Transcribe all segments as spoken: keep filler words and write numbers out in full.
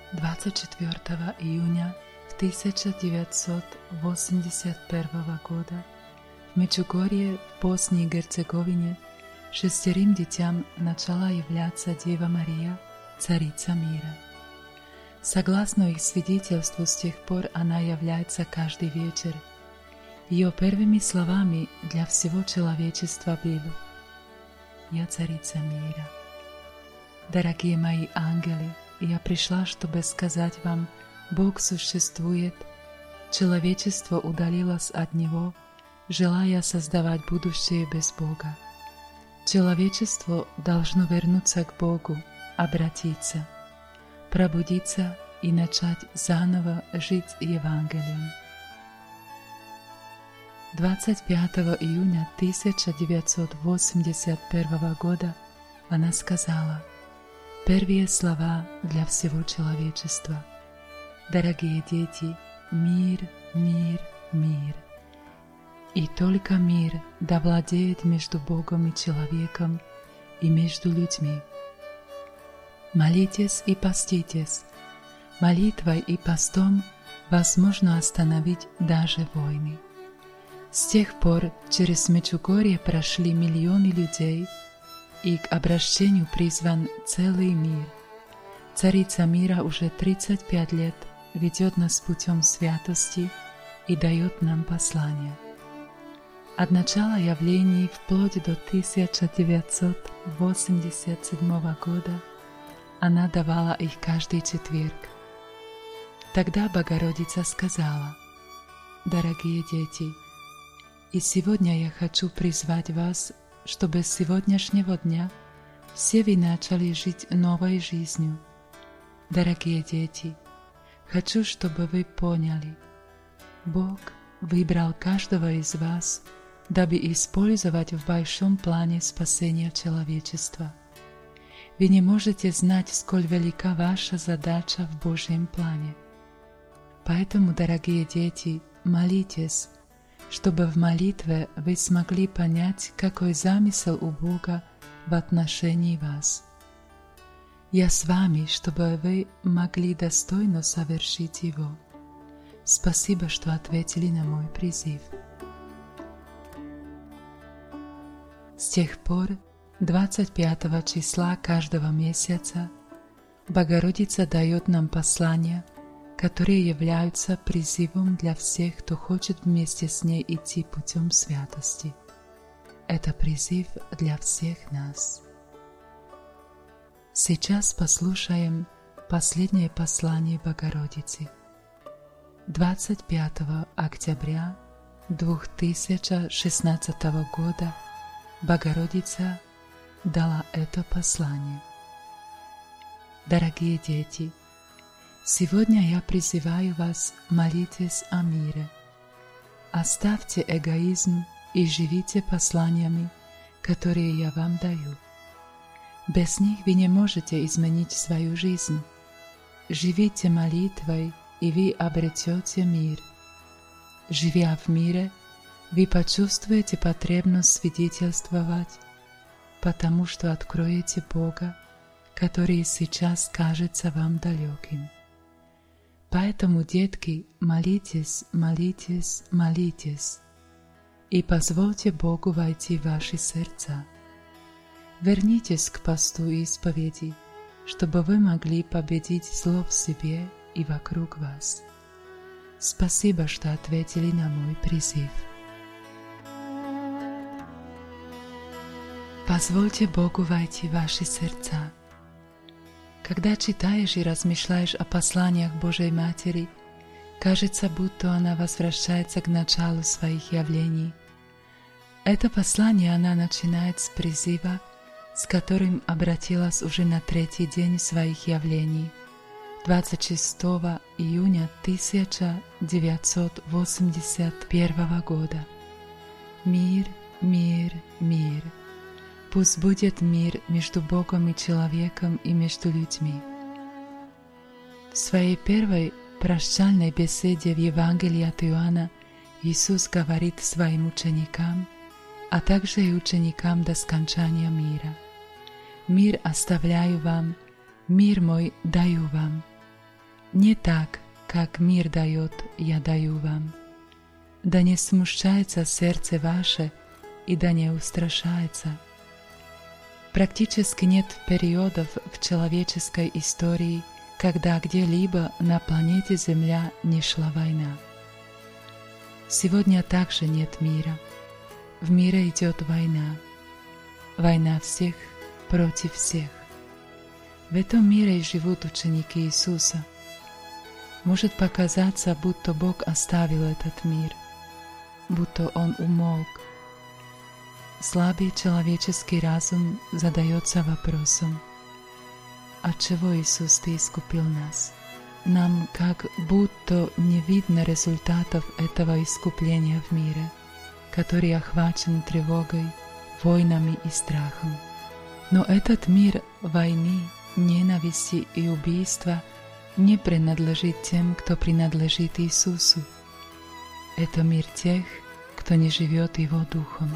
двадцать четвёртого июня тысяча девятьсот восемьдесят первого года в Мечугорье, в Боснии и Герцеговине, шестерым детям начала являться Дева Мария, Царица мира. Согласно их свидетельству, с тех пор она является каждый вечер. Ее первыми словами для всего человечества были: «Я Царица мира». Дорогие мои ангелы, я пришла, чтобы сказать вам: Бог существует, человечество удалилось от Него, желая создавать будущее без Бога. Человечество должно вернуться к Богу, обратиться, пробудиться и начать заново жить Евангелием. двадцать пятого июня тысяча девятьсот восемьдесят первого года она сказала первые слова для всего человечества: «Дорогие дети, мир, мир, мир». И только мир да владеет между Богом и человеком и между людьми. Молитесь и поститесь. Молитвой и постом возможно остановить даже войны. С тех пор через Мечугорье прошли миллионы людей, и к обращению призван целый мир. Царица мира уже тридцать пять лет ведет нас путем святости и дает нам послания. От начала явлений вплоть до тысяча девятьсот восемьдесят седьмого года она давала их каждый четверг. Тогда Богородица сказала: «Дорогие дети, и сегодня я хочу призвать вас, чтобы с сегодняшнего дня все вы начали жить новой жизнью. Дорогие дети, хочу, чтобы вы поняли, Бог выбрал каждого из вас, дабы использовать в большом плане спасения человечества. Вы не можете знать, сколь велика ваша задача в Божьем плане. Поэтому, дорогие дети, молитесь, чтобы в молитве вы смогли понять, какой замысел у Бога в отношении вас. Я с вами, чтобы вы могли достойно совершить его. Спасибо, что ответили на мой призыв». С тех пор, двадцать пятого числа каждого месяца, Богородица дает нам послания, которые являются призывом для всех, кто хочет вместе с ней идти путем святости. Это призыв для всех нас. Сейчас послушаем последнее послание Богородицы. двадцать пятого октября две тысячи шестнадцатого года Богородица дала это послание. Дорогие дети, сегодня я призываю вас: молитесь о мире. Оставьте эгоизм и живите посланиями, которые я вам даю. Без них вы не можете изменить свою жизнь. Живите молитвой, и вы обретете мир. Живя в мире, вы почувствуете потребность свидетельствовать, потому что откроете Бога, который сейчас кажется вам далеким. Поэтому, детки, молитесь, молитесь, молитесь, и позвольте Богу войти в ваши сердца. Вернитесь к посту и исповеди, чтобы вы могли победить зло в себе и вокруг вас. Спасибо, что ответили на мой призыв. Позвольте Богу войти в ваши сердца. Когда читаешь и размышляешь о посланиях Божьей Матери, кажется, будто она возвращается к началу своих явлений. Это послание она начинает с призыва, с которым обратилась уже на третий день своих явлений, двадцать шестого июня тысяча девятьсот восемьдесят первого года. Мир, мир, мир. Пусть будет мир между Богом и человеком и между людьми. В своей первой прощальной беседе в Евангелии от Иоанна Иисус говорит своим ученикам, а также и ученикам до скончания мира: «Мир оставляю вам, мир мой даю вам. Не так, как мир дает, я даю вам. Да не смущается сердце ваше, и да не устрашается. Практически нет периодов в человеческой истории, когда где-либо на планете Земля не шла война. Сегодня также нет мира. В мире идет война. Война всех против всех. В этом мире живут ученики Иисуса. Может показаться, будто Бог оставил этот мир, будто Он умолк. Слабый человеческий разум задается вопросом: отчего Иисус Ты искупил нас? Нам как будто не видно результатов этого искупления в мире, который охвачен тревогой, войнами и страхом. Но этот мир войны, ненависти и убийства не принадлежит тем, кто принадлежит Иисусу. Это мир тех, кто не живет Его Духом.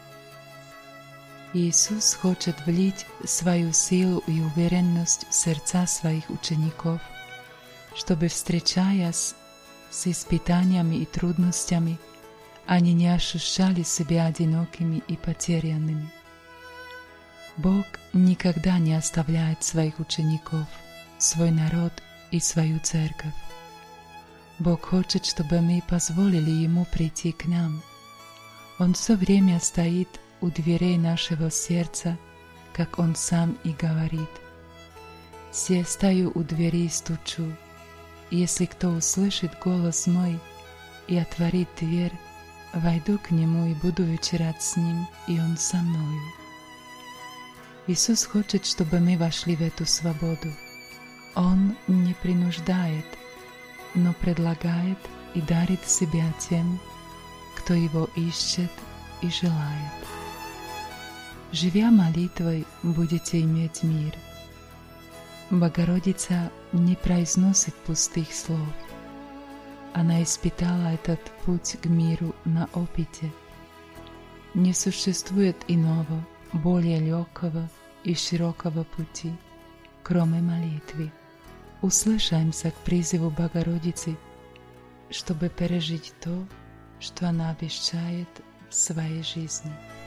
Иисус хочет влить свою силу и уверенность в сердца своих учеников, чтобы, встречаясь с испытаниями и трудностями, они не ощущали себя одинокими и потерянными. Бог никогда не оставляет своих учеников, свой народ и свою церковь. Бог хочет, чтобы мы позволили Ему прийти к нам. Он все время стоит у дверей нашего сердца, как Он сам и говорит: «Се стою у двери и стучу. Если кто услышит голос мой и отворит дверь, войду к нему и буду вечерять с ним, и он со мною». Иисус хочет, чтобы мы вошли в эту свободу. Он не принуждает, но предлагает и дарит себя тем, кто Его ищет и желает. Живя молитвой, будете иметь мир. Богородица не произносит пустых слов. Она испытала этот путь к миру на опыте. Не существует иного, более легкого и широкого пути, кроме молитвы. Услышаемся к призыву Богородицы, чтобы пережить то, что она обещает в своей жизни.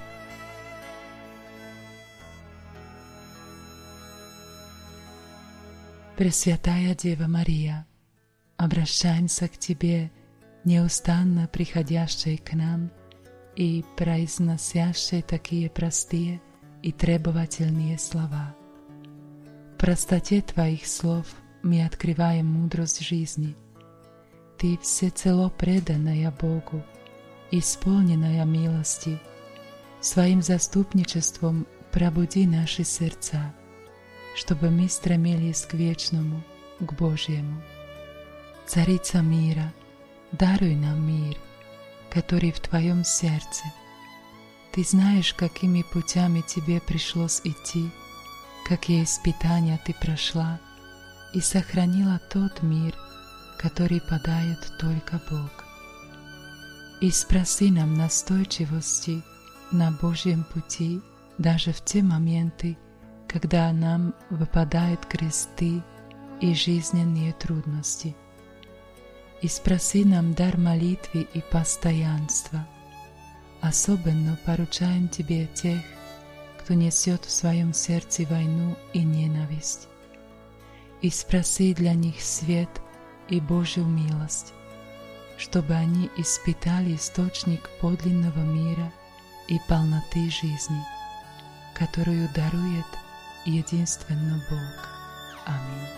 Пресвятая Дева Мария, обращаемся к Тебе, неустанно приходящей к нам и произносящей такие простые и требовательные слова. В простоте Твоих слов мы открываем мудрость жизни. Ты всецело преданная Богу, исполненная милости. Своим заступничеством пробуди наши сердца, чтобы мы стремились к вечному, к Божьему. Царица мира, даруй нам мир, который в Твоем сердце. Ты знаешь, какими путями Тебе пришлось идти, какие испытания Ты прошла и сохранила тот мир, который подает только Бог. И спроси нам настойчивости на Божьем пути даже в те моменты, когда нам выпадают кресты и жизненные трудности. И спроси нам дар молитвы и постоянства. Особенно поручаем Тебе тех, кто несет в своем сердце войну и ненависть. И спроси для них свет и Божью милость, чтобы они испытали источник подлинного мира и полноты жизни, которую дарует единственно Бог. Аминь.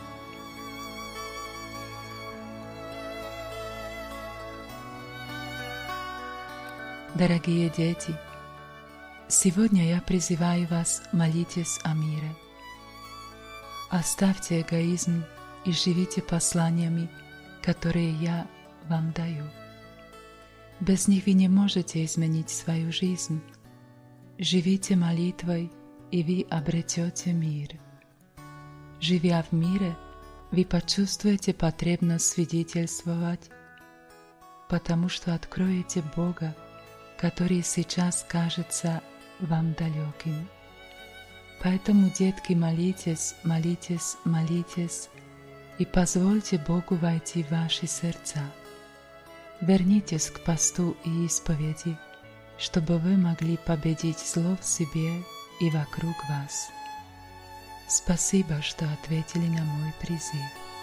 Дорогие дети, сегодня я призываю вас: молитесь о мире. Оставьте эгоизм и живите посланиями, которые я вам даю. Без них вы не можете изменить свою жизнь. Живите молитвой, и вы обретете мир. Живя в мире, вы почувствуете потребность свидетельствовать, потому что откроете Бога, который сейчас кажется вам далеким. Поэтому, детки, молитесь, молитесь, молитесь, и позвольте Богу войти в ваши сердца. Вернитесь к посту и исповеди, чтобы вы могли победить зло в себе и вокруг вас. Спасибо, что ответили на мой призыв.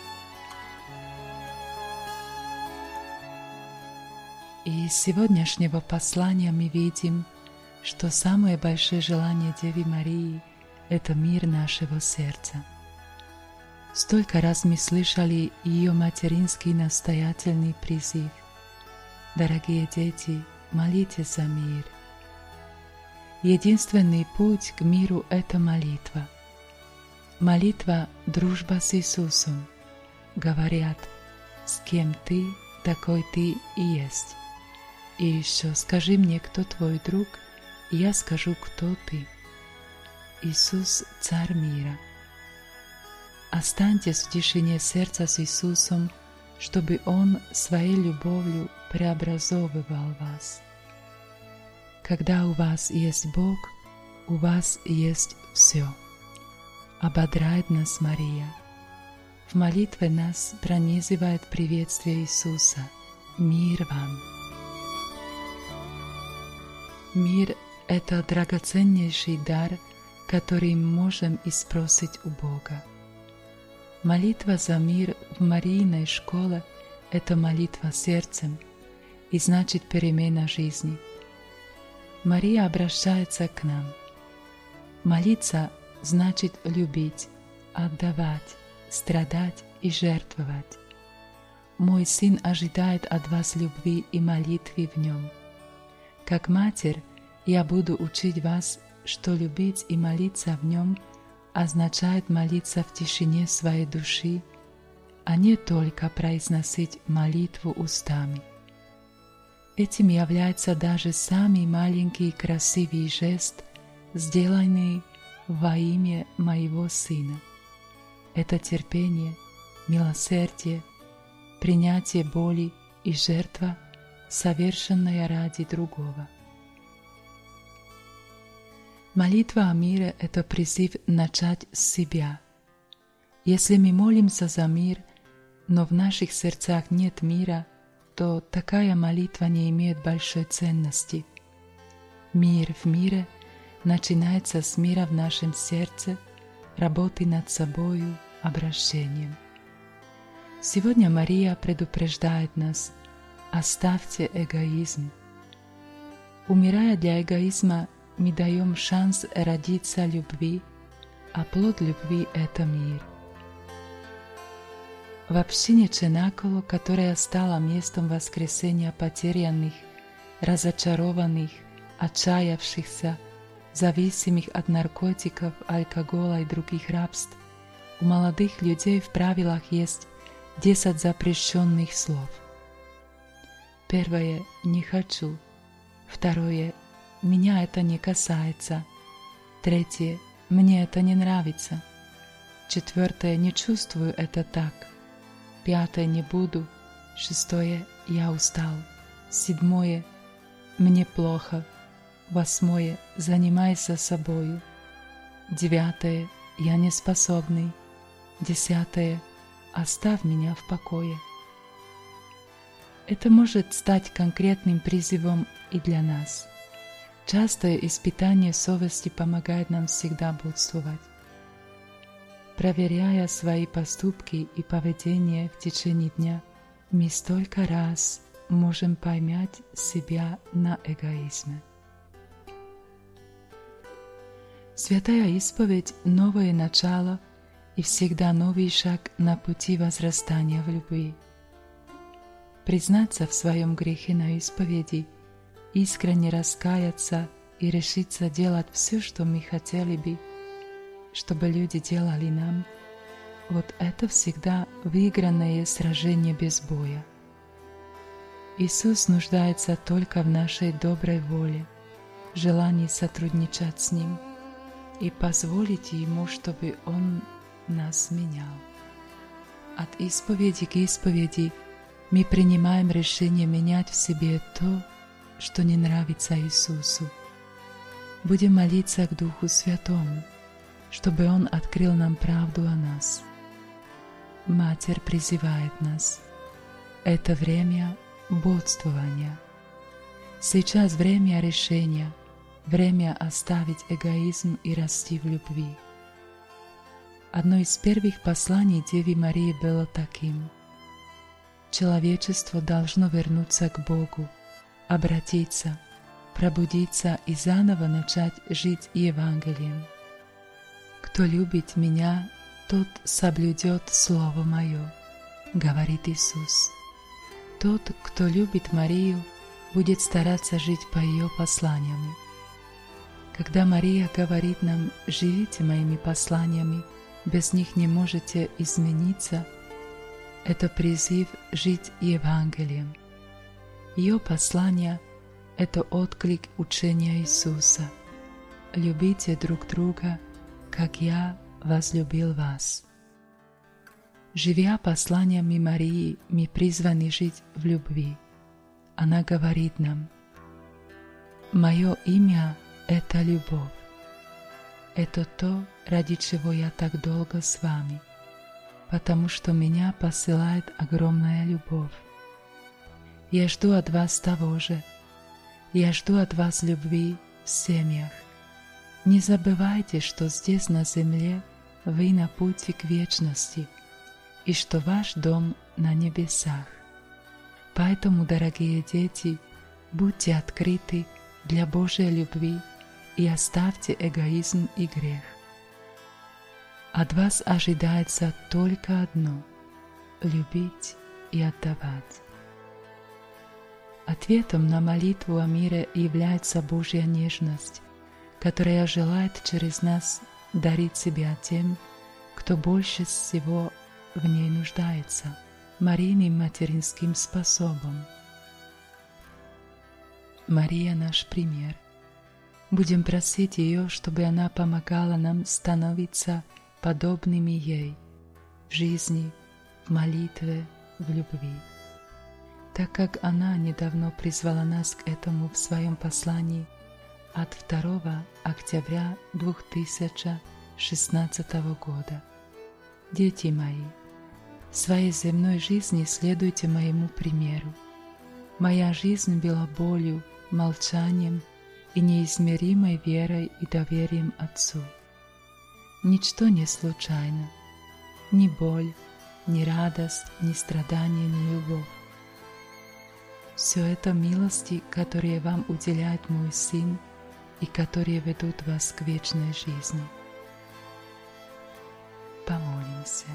И из сегодняшнего послания мы видим, что самое большое желание Девы Марии – это мир нашего сердца. Столько раз мы слышали ее материнский настоятельный призыв: «Дорогие дети, молитесь за мир». Единственный путь к миру – это молитва. Молитва – дружба с Иисусом. Говорят: «С кем ты, такой ты и есть». И еще: «Скажи мне, кто твой друг, и я скажу, кто ты». Иисус – Царь мира. Останьтесь в тишине сердца с Иисусом, чтобы Он своей любовью преобразовывал вас. Когда у вас есть Бог, у вас есть все. Ободряет нас Мария. В молитве нас пронизывает приветствие Иисуса: «Мир вам». Мир – это драгоценнейший дар, который мы можем испросить у Бога. Молитва за мир в Марииной школе – это молитва сердцем, и значит перемена жизни. Мария обращается к нам. Молиться значит любить, отдавать, страдать и жертвовать. Мой сын ожидает от вас любви и молитвы в нем. Как матерь я буду учить вас, что любить и молиться в нем означает молиться в тишине своей души, а не только произносить молитву устами. Этим является даже самый маленький красивый жест, сделанный во имя моего сына. Это терпение, милосердие, принятие боли и жертва, совершенная ради другого. Молитва о мире – это призыв начать с себя. Если мы молимся за мир, но в наших сердцах нет мира, то такая молитва не имеет большой ценности. Мир в мире начинается с мира в нашем сердце, работы над собою, обращением. Сегодня Мария предупреждает нас: оставьте эгоизм. Умирая для эгоизма, мы даем шанс родиться любви, а плод любви – это мир. В общине Ченаколо, которая стала местом воскресения потерянных, разочарованных, отчаявшихся, зависимых от наркотиков, алкоголя и других рабств, у молодых людей в правилах есть десять запрещенных слов. Первое – «не хочу». Второе – «меня это не касается». Третье – «мне это не нравится». Четвертое – «не чувствую это так». Пятое – «не буду». Шестое – «я устал». Седьмое – «мне плохо». Восьмое – «занимайся собою». Девятое – «я не способный». Десятое – «оставь меня в покое». Это может стать конкретным призывом и для нас. Частое испытание совести помогает нам всегда бодствовать. Проверяя свои поступки и поведение в течение дня, мы столько раз можем поймать себя на эгоизме. Святая исповедь – новое начало и всегда новый шаг на пути возрастания в любви. Признаться в своем грехе на исповеди, искренне раскаяться и решиться делать все, что мы хотели бы, чтобы люди делали нам, вот это всегда выигранное сражение без боя. Иисус нуждается только в нашей доброй воле, желании сотрудничать с Ним и позволить Ему, чтобы Он нас менял. От исповеди к исповеди мы принимаем решение менять в себе то, что не нравится Иисусу. Будем молиться к Духу Святому, чтобы Он открыл нам правду о нас. Матерь призывает нас. Это время бодствования. Сейчас время решения, время оставить эгоизм и расти в любви. Одно из первых посланий Деве Марии было таким: человечество должно вернуться к Богу, обратиться, пробудиться и заново начать жить Евангелием. «Кто любит Меня, тот соблюдет Слово Мое», — говорит Иисус. Тот, кто любит Марию, будет стараться жить по ее посланиям. Когда Мария говорит нам: «Живите моими посланиями, без них не можете измениться», это призыв жить Евангелием. Ее послание — это отклик учения Иисуса: «Любите друг друга, как Я возлюбил вас». Живя посланиями Марии, мы призваны жить в любви. Она говорит нам: «Мое имя — это любовь. Это то, ради чего я так долго с вами, потому что меня посылает огромная любовь. Я жду от вас того же. Я жду от вас любви в семьях. Не забывайте, что здесь на земле вы на пути к вечности, и что ваш дом на небесах. Поэтому, дорогие дети, будьте открыты для Божьей любви и оставьте эгоизм и грех. От вас ожидается только одно — любить и отдавать». Ответом на молитву о мире является Божья нежность, которая желает через нас дарить себя тем, кто больше всего в ней нуждается, Марийным материнским способом. Мария — наш пример. Будем просить ее, чтобы она помогала нам становиться подобными ей в жизни, в молитве, в любви. Так как она недавно призвала нас к этому в своем послании от второго октября две тысячи шестнадцатого года. Дети мои, в своей земной жизни следуйте моему примеру. Моя жизнь была болью, молчанием и неизмеримой верой и доверием Отцу. Ничто не случайно, ни боль, ни радость, ни страдание, ни любовь. Все это милости, которые вам уделяет мой Сын и которые ведут вас к вечной жизни. Помолимся.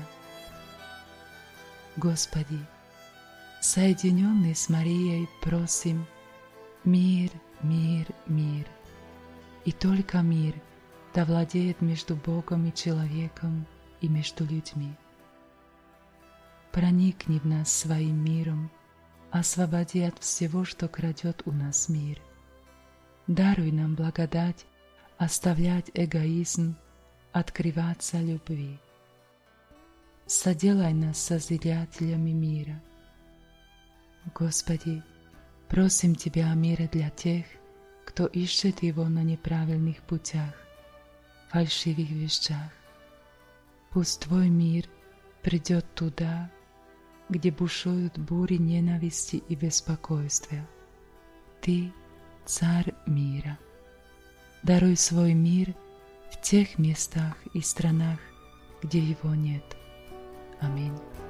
Господи, соединенный с Марией, просим: мир, мир, мир. И только мир да владеет между Богом и человеком и между людьми. Проникни в нас своим миром, освободи от всего, что крадет у нас мир. Даруй нам благодать оставлять эгоизм, открываться любви. Соделай нас созидателями мира. Господи, просим Тебя о мире для тех, кто ищет его на неправильных путях, фальшивых вещах. Пусть Твой мир придет туда, где бушуют бури ненависти и беспокойства. Ты — Царь мира. Даруй свой мир в тех местах и странах, где его нет. Аминь.